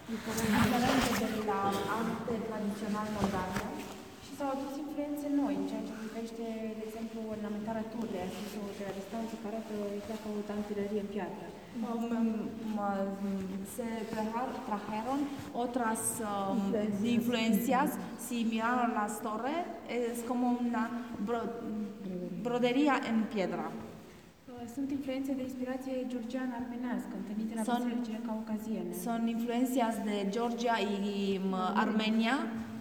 Diferente de la arte tradițional moldavă. Și s-au adus influențe noi, în ceea ce privește, de exemplu, ornamentarea turlei. A spus-o de la distanță, care arată exact ca o tantirărie în piatră. Se trajeron otras influencias, si miraron las torres, es como una brodería en piedra. Sunt influențe de inspirație georgiană-armenească, întâlnite la bisericile caucaziene. Son influencias de Georgia y Armenia.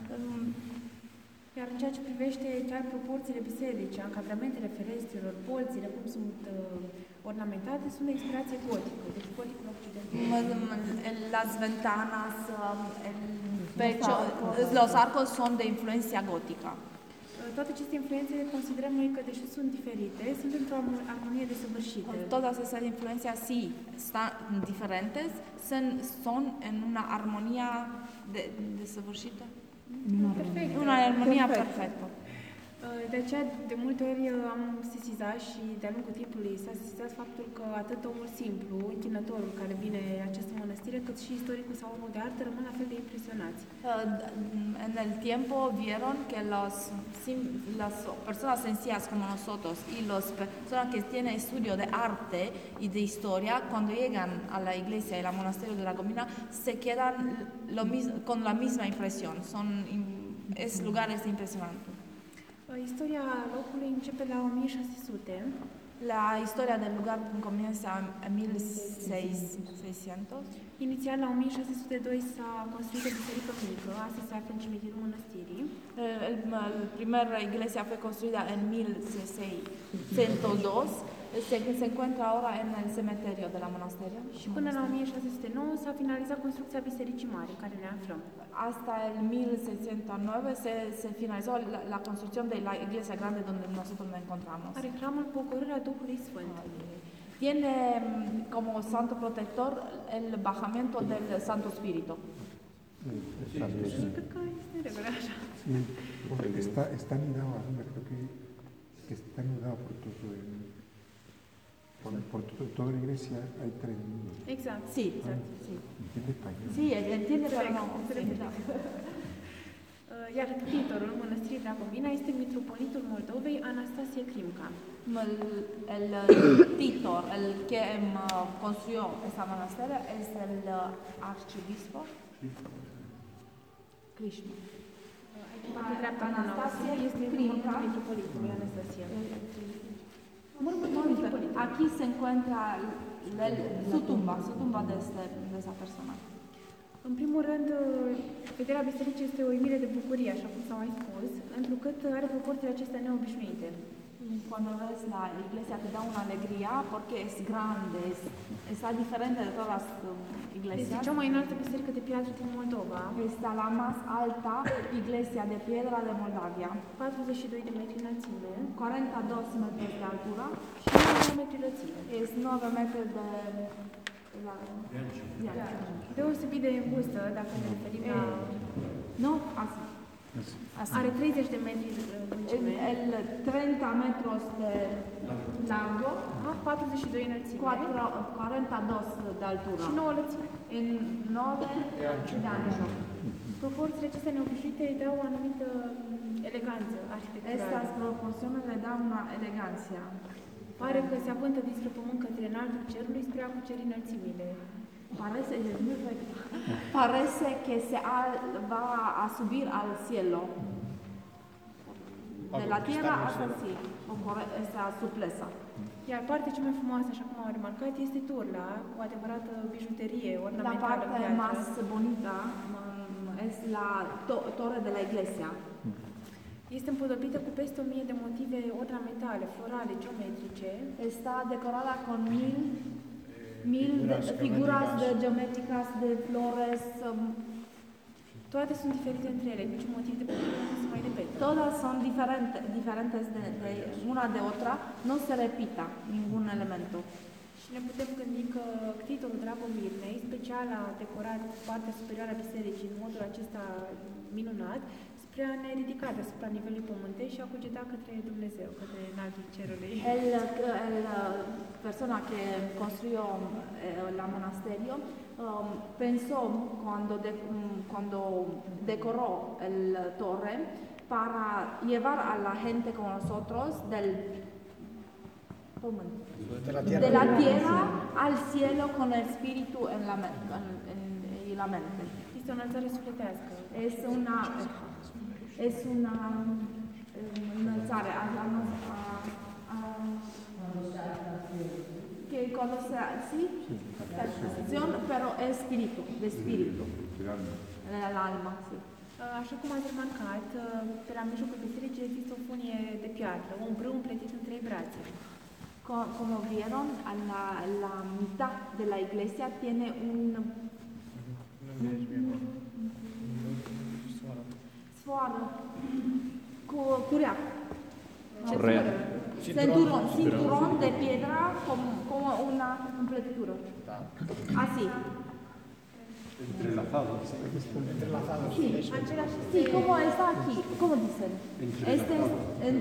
Iar în ceea ce privește chiar proporțiile biserice, încadramentele ferestrelor, bolțile, cum sunt ornamentate, sunt de inspirație gotică, deci goticul occidental. Las ventanas, el pecho, los arcos son de influencia gótica. Toate aceste influențe considerăm noi că, deși sunt diferite, sunt într-o armonie desăvârșită. Todas esas influencias sí están diferentes, son en una armonía desăvârșită. Perfect. Una armonía perfectă. De aceea, de multe ori am sesizat și de-a lungul timpului s-a sesizat faptul că atât omul simplu, închinătorul care vine în această mănăstire, cât și istoricul sau omul de artă rămân la fel de impresionați. En el tiempo vieron que las personas sencillas como nosotros y las personas que tienen estudio de arte y de historia, cuando llegan a la iglesia y al monasterio de la Gomina, se quedan con la misma impresión. Es lugares impresionantes. Istoria locului începe la 1600. La historia del lugar comienza en 1600. Inițial, la 1602 s-a construit o biserică mică, astăzi se află în cimitirul mănăstirii. La primera iglesia fue construida en 1602. Se encuentra ahora en el cementerio de la monasterio. Și până la 1609 s-a finalizat construcția bisericii mari în care ne aflăm. Hasta el 1609 se finalizó la construcción de la iglesia grande donde nosotros nos encontramos. Are hramul Pogorârea Duhului Sfânt. Tiene como santo protector el bajamiento del Santo Espíritu. Cred că este regular așa. Está anudado, creo que está anudado por toda la iglesia hay 3 nudos. Exact. Sí, exact. sí. ¿Entiende español? Sí, entiende, pero no. Iar titorul mănăstirii Dragomina este mitropolitul Moldovei Anastasie Crimca. El titor, el que construyó esa monasterio es el archibispo Krishna. Anastasie este Crimca. mitropolitul Anastasie. Aquí se encuentra su tumba de esa persona. În primul rând, vederea bisericii este o uimire de bucurie, așa cum s-a mai spus, întrucât are proporțiile acestea neobișnuite. Cuando ves la iglesia te da una alegría porque es grande, está diferente de todas las iglesias. Este cea mai înaltă biserică de piatră din Moldova. Está la más alta iglesia de piedra de Moldavia. 42 de metri înălțime 42 metros de altura și 9 metri lățime. es 9 metros de Deosebit de îngustă, dacă ne referim la... No, así. Are 30 de metri lungime. El 30 metros de largo, 42 înălțime 42 de altura. și 9 lățime. En 9 de ancho. Proporțiile acestea neobișnuite îi dau o anumită eleganță arhitecturală. Estas proporciones le dan una elegancia. Pare că se avântă dinspre pământ către înaltul cerului spre a cuceri înălțimile. Parece que va a subir al cielo. De la tierra hasta el cielo. Esa supleza. Iar partea cea mai frumoasă, așa cum am remarcat, este turla, cu adevărată bijuterie La ornamentală. parte más bonita es la torre de la iglesia. Este împodobită cu peste 1000 de motive ornamentale, florale, geometrice. Está decorada con mil figuras geométricas de flores. Toate sunt diferite între ele, niciun motiv de pădure nu se mai repetă. Todas son diferentes de una de otra, no se repita ningún elemento. Și ne putem gândi că ctitorul Dragomirnei, special a decorat partea superioară a bisericii în modul acesta minunat, spre spre a ne ridica deasupra nivelului pământesc și a cugeta către Dumnezeu, către înaltul cerului. Persona que construyó la monasterio pensó cuando decoró el torre para llevar a la gente como nosotros de la tierra al cielo con el espíritu en la mente. Este o înălțare sufletească. Es una înălțare que conoce así, pero espíritu, de espíritu, del alma, sí. Așa cum ați remarcat, pe la mijlocul bisericii există o funie de piatră, un brâu împletit în 3 brațe. Como vieron, a la mitad de la iglesia tiene un sfoară cu curea. Cinturón de piedra como una empletitura. Así. Entrelazado. Sí, sí, como está aquí, ¿cómo dicen? Este es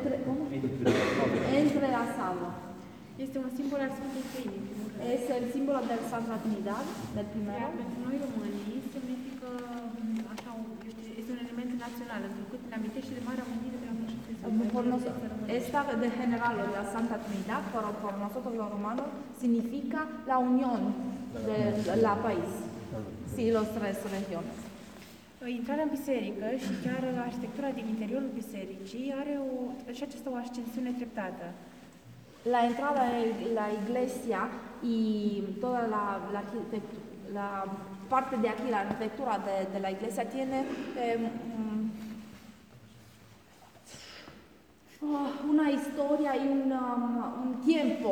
entrelazado. Este un simbol al Sfântului Trăimii, în primul rând. Es el símbolo del Santa Trinidad, del primero. Iar pentru noi românii semnifică, așa, este un element național, întrucât ne amintește de Marea Unire de la Esta de general de la Santa Trinidad, pero por nosotros los romanos, significa la unión de la país. Sí, los 3 regiones. Intrarea în biserică și chiar arhitectura din interiorul bisericii are și aceasta o ascensiune treptată. La entrada de la iglesia y toda la parte de aquí, la arquitectura de la iglesia tiene una historia y un tiempo,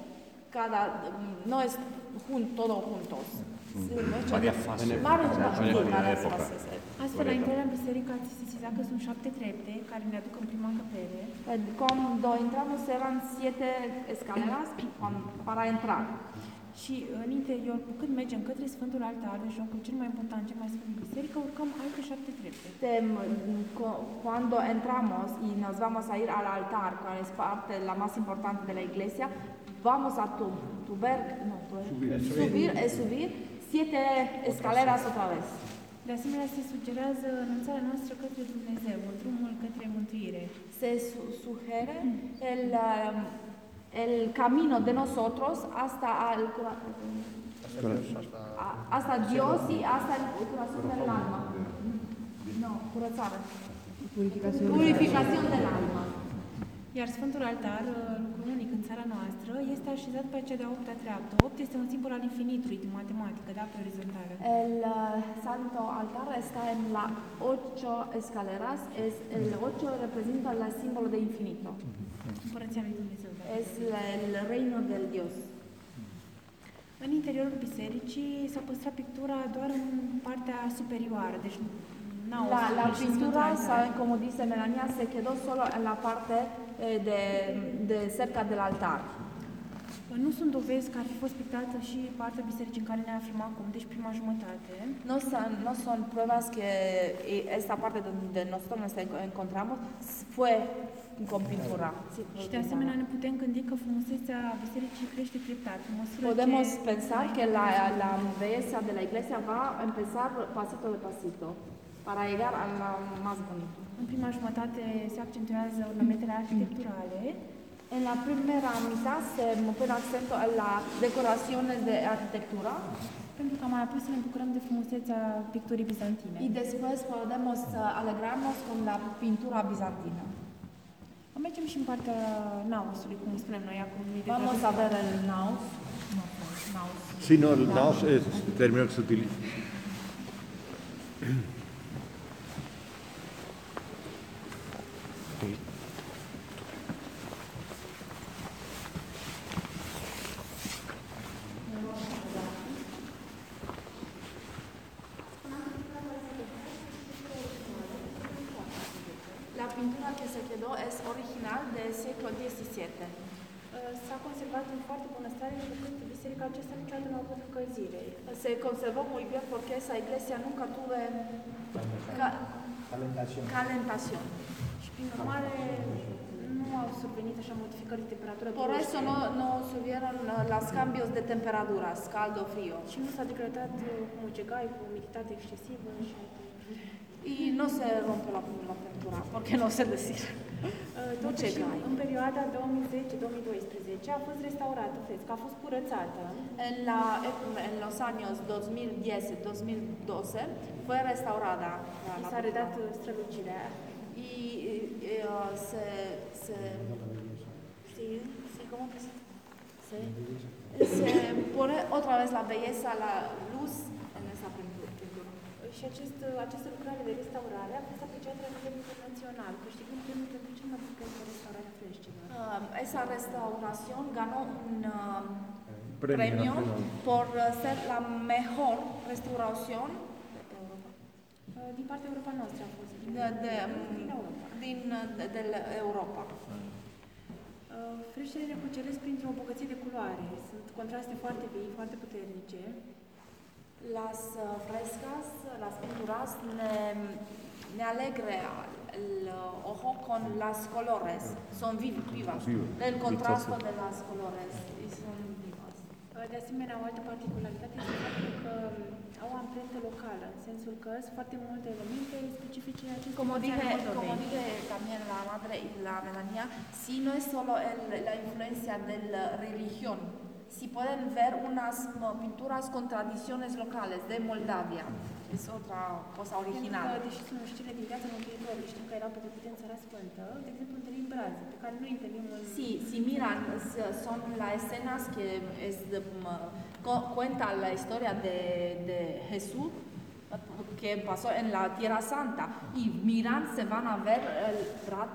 no es todo juntos. Varias fases. Varias fases. Astfel, la intrarea în biserică ați sesizat că sunt 7 trepte care ne aduc în prima încăpere. Cuando entramos eran 7 escaleras para entrar. Și în interior, cu cât mergem către Sfântul Altar, deci locul cel mai important, cel mai sfânt din biserică, urcăm alte 7 trepte. Cuando entramos y nos vamos a ir al altar, que es parte la más importante de la iglesia, vamos a subir 7 escaleras otra vez. De asemenea, se sugerează înălțarea noastră către Dumnezeu, drumul către mântuire. Se sugiere el camino de nosotros hasta Dios y hasta el corazón del alma. No, curățare. Purificación del alma. Iar Sfântul Altar, lucru unic în țara noastră, este așezat pe cea de-a 8-a treaptă. 8 este un simbol al infinitului din matematică, da, pe orizontală. El Santo Altar está en las 8 escaleras. El 8 representa el símbolo de infinito. Împărăția lui Dumnezeu. Da? Es el reino del Dios. În interiorul bisericii s-a păstrat pictura doar în partea superioară, deci la pintura, como dice Melania, se quedó solo en la parte de cerca del altar. Nu sunt dovezi că ar fi fost pictată și partea bisericii în care ne aflăm acum, deci prima jumătate. No son pruebas que esta parte donde nosotros nos encontramos fue con pintura. Și de asemenea ne putem gândi că frumusețea bisericii crește treptat. Podemos pensar que la belleza de la iglesia va a empezar pasito de pasito para llegar a la más bonito. În prima jumătate se accentuează ornamentele arhitecturale. En la primera mitad se pone acento en las decoraciones de arquitectura. Pentru că mai apoi să ne bucurăm de frumusețea picturii bizantine. Y después podemos alegrarnos con la pintura bizantina. Mergem și în partea nausului, cum spunem noi acum. Vamos a ver el naus. Sí, no, el naos es el término que se utiliza. La pintura que se quedó es original del siglo XVII. S-a conservat în foarte bună stare, încât biserica aceasta niciodată nu a avut încălzire. Se conservó muy bien porque esa iglesia nunca tuvo calentación. Și prin urmare nu au survenit așa modificări de temperatură Por brusce. eso no subieron los cambios de temperatura, caldo-frío. Și nu s-a decretat cu mucegai, cu umiditate excesivă și Y no se rompe la pintura, porque no sé decir. Totuși, Mucegai. în perioada 2010-2012 a fost restaurată fresca, a fost curățată. En los años 2010-2012 fue restaurada Și la s-a pintura. redat strălucirea. Y sí, ¿cómo que se pone otra vez la belleza, la luz en esa pintura? Și această lucrare de restaurare a fost apreciată la nivel internațional, câștigând premiul pentru cel mai bun premiu de restaurare a frescelor. Esa restauración ganó un Premio premio por ser la mejor restauración Din partea Europa noastră a fost. Din Europa. Freștele ne cuceresc printr-o bogăție de culoare. Sunt contraste foarte vii, foarte puternice. Las frescas, las pinturas ne alegre el ojo con las colores. Son vivas. El contraste de las colores y son vivas. De asemenea, o altă particularitate este faptul că au amprentă locală, în sensul că sunt foarte multe elemente specifice acestui Como dije también la madre y la Melania, si no es solo la influencia de la religión, si pueden ver unas pinturas con tradiciones locales de Moldavia. Es otra cosa original. Pentru că, deși sunt scene din viața Mântuitorului, știm că erau petrecute în Țara Sfântă, de exemplu, întâlnim braze, pe care nu întâlnim în... Sí, si miran, son las escenas que cuenta la historia de Jesús que pasó en la Tierra Santa y miran, se van a ver el Prat.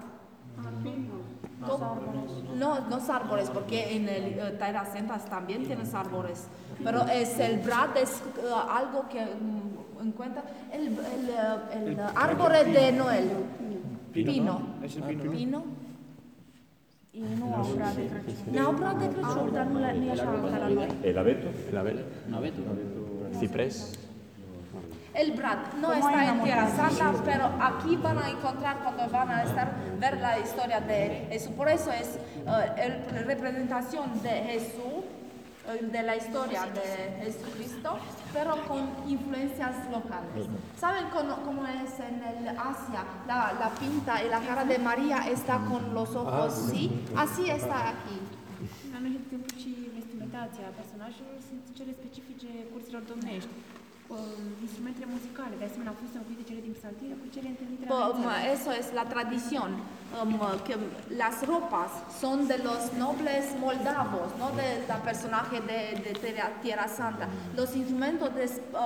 No, los árboles, porque en el Tierra Santa también tienes árboles, pero es el Prat es algo que encuentra el árbol de Noel. Pino. Es el pino. Pino. Și nu au prea de Crăciun. N-au prea de Crăciun, dar nu e așa ca la noi. El abeto. Ciprés. El Brad no está en Tierra Santa, pero aquí van a encontrar cuando van a ver la historia de Jesús. Por eso es la representación de Jesús, de la historia de Jesucristo, pero con influencias locales. ¿Saben cómo es en el Asia? La pinta y la cara de María está con los ojos, ¿sí? Así está aquí. În anumite timpuri și vestimentația personajelor sunt cele specifice curților domnești. Instrumentele muzicale, de asemenea, au fost înlocuite cele din psaltire cu cele întâlnite la înălțare. Eso es la tradición, que las ropas son de los nobles moldavos, no de la personaje de Tierra Santa. Los instrumentos de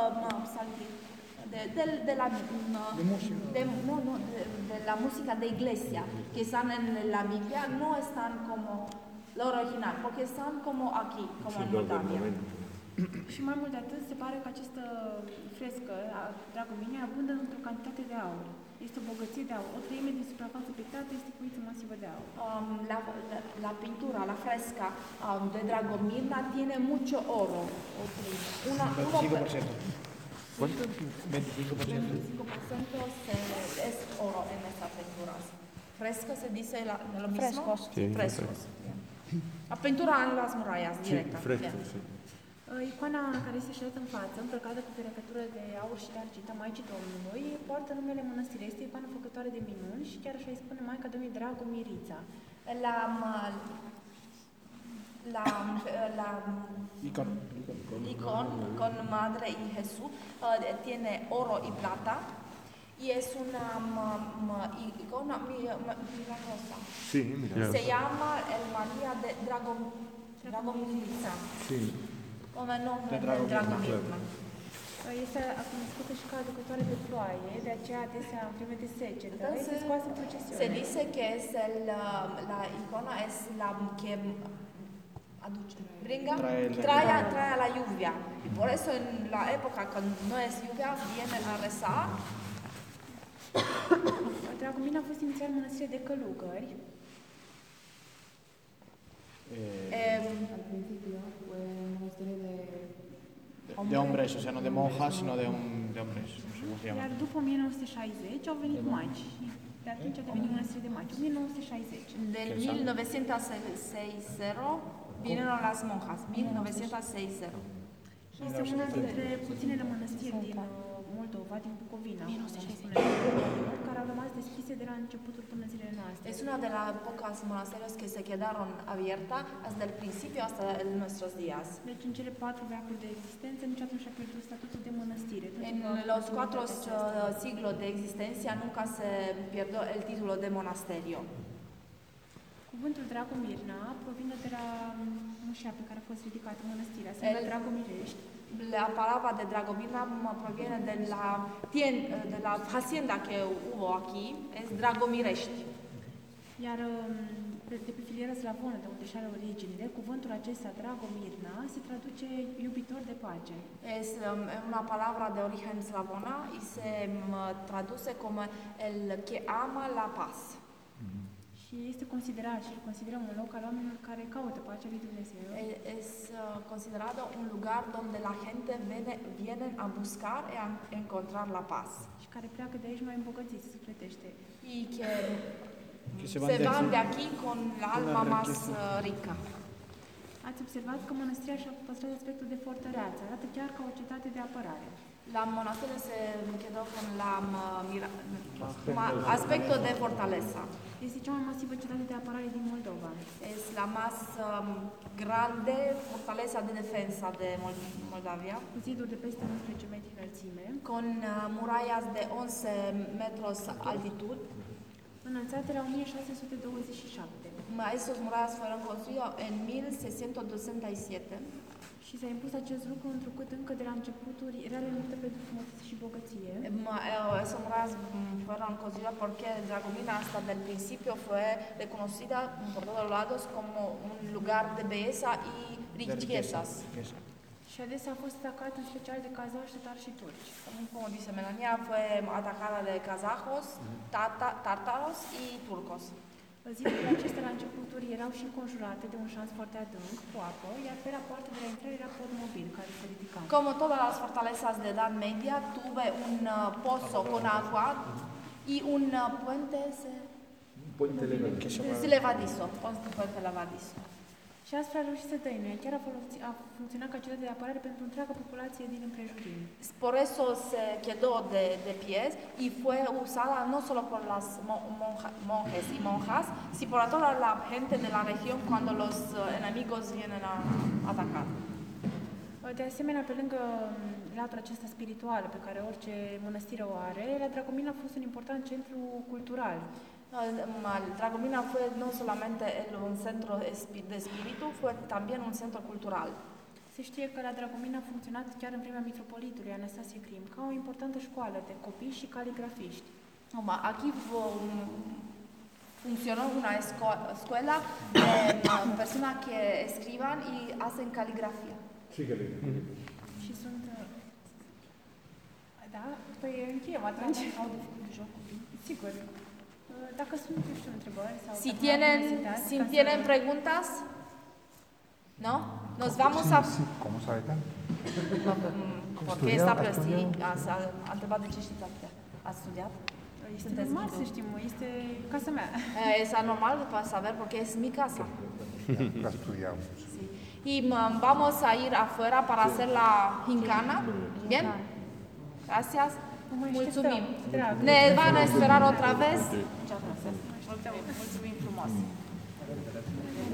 la música de iglesia que están en la Biblia no están como lo original, porque están como aquí, como en Moldavia. Și mai mult de atât, se pare că această frescă a Dragomine abundă într-o cantitate de aur. Este o bogăție de aur. O treime din suprafața pictată este cuiță masivă de aur. La pintura, la fresca de Dragomir tiene mucho oro. 25%. ¿Cuánto? 25%. 25% es oro en estas pinturas. Fresco se dice lo mismo. Frescos. Sí, Frescos. La pintura en las murallas, Sí, directa. fresco, Bien. sí. Icoana care este așezată în față, îmbrăcată cu verăcătură de aur și de argint a Maicii Domnului, poartă numele mănăstirii. Este icoană făcătoare de minuni și chiar așa îi spune Maica Domnului Dragomirița. Icon con Madre y Jesús tiene oro y plata y es una icona milagrosa. Sí, mira. Se llama el María de Dragomirița. Sí. Come nombre De del Dragomir. Dragomir. Este cunoscută și ca aducătoare de ploaie, de aceea adesea în vreme de secetă Entonces, este scoasă în procesiune. se dice que es la icona es la que trae la lluvia. Y por eso en la época cuando no es lluvia vienen a rezar. Dragomina a fost inițial mănăstire de călugări. Al principio fue un monasterio de De hombres, o sea, no de monjas, sino de un de hombres, no sé cómo se llama. Iar după 1960 au venit maci și de atunci a devenit mănăstire de maci. 1960. Del 1960 vinieron las monjas, 1960. Și este una dintre puținele mănăstiri din Moldova, din Bucovina, care au rămas deschise de la începutul până în zilele noastre. Es una de las pocas monasterios que se quedaron abiertas hasta el principio, hasta nuestros días. Deci în cele 4 veacuri de existență nici atunci și-a pierdut statutul de mănăstire. En los 4 siglos de existencia nunca se perdió el título de monasterio. Cuvântul Dragomirna provine de la mușea pe care a fost ridicată mănăstirea, se numea Dragomirești. La palabra de Dragomirna proviene de la hacienda que hubo aquí, es Dragomirești. Iar de pe filieră slavonă, de unde și are originile, cuvântul acesta Dragomirna se traduce iubitor de pace. Es una palabra de origen slavona y se traduce como el que ama la paz. Și este considerat și îl considerăm un loc al oamenilor care caută pacea lui Dumnezeu. Es considerado un lugar donde la gente viene a buscar y a encontrar la paz. Și care pleacă de aici mai îmbogățiți sufletește. Y que se van de aquí con la alma más rica. Ați observat că mănăstirea și-a păstrat aspectul de fortăreață, arată chiar ca o cetate de apărare. La monasterio se quedó con aspecto de fortaleza. Este cea mai masivă cetate de apărare din Moldova. Es la más grande fortaleza de defensa de Moldavia, Cu ziduri de peste 11 metri înălțime, con murallas de 11 metros altitud. înălțate la 1627. Estos murallas fueron construidos en 1627 Și s-a impus acest lucru întrucât încă de la începuturi era renumită pentru frumusețe și bogăție. Esas murallas fueron construidas porque Dragomina hasta del principio fue reconocida por todos lados como un lugar de belleza y riquezas. Și adesea a fost atacat în special de kazași, tatari și turci. Como dice Melania, fue atacada de kazajos, tártaros y turcos. Zidurile acestea la începuturi erau și înconjurate de un șans foarte adânc, cu apă, iar pe la poartă de la intrare era pod mobil care se ridica. Como todas las fortalezas de Edad Media, tuve un pozo con agua y un puente levadizo. Puente levadizo. Și astfel a reușit să dăinuie. Chiar a funcționat ca cetate de apărare pentru întreaga populație din împrejurimi. Por eso se quedó de pies y fue usada no solo por las monjes y monjas, sino por toda la gente de la región cuando los enemigos vienen a atacar. De asemenea, pe lângă latura aceasta spirituală pe care orice mănăstire o are, la Dragomina a fost un important centru cultural. Dragomina fue no solamente un centro de espíritu, fue también un centro cultural. Se știe că la Dragomina a funcționat chiar în vremea mitropolitului Anastasie Crim ca o importantă școală de copii și caligrafiști. Aquí funcionó una escuela de personas que escriban y hacen caligrafía. Și sunt... Da? Păi încheiem atunci. Sigur. Dacă sunt, nu știu, întrebări sau... Si tienen preguntas, ¿no? Nos vamos a... ¿Cómo sabe tanto? Porque está así, a întrebat de ce știți atâtea. Ați studiat? Este normal să știm, este casa mea. Es anormal para saber porque es mi casa. La estudiamos. Sí. Y vamos a ir afuera para hacer la gincana. Bien? Gracias. Mulțumim. Ne van a esperar otra vez. Muchas gracias. Mulțumim frumos.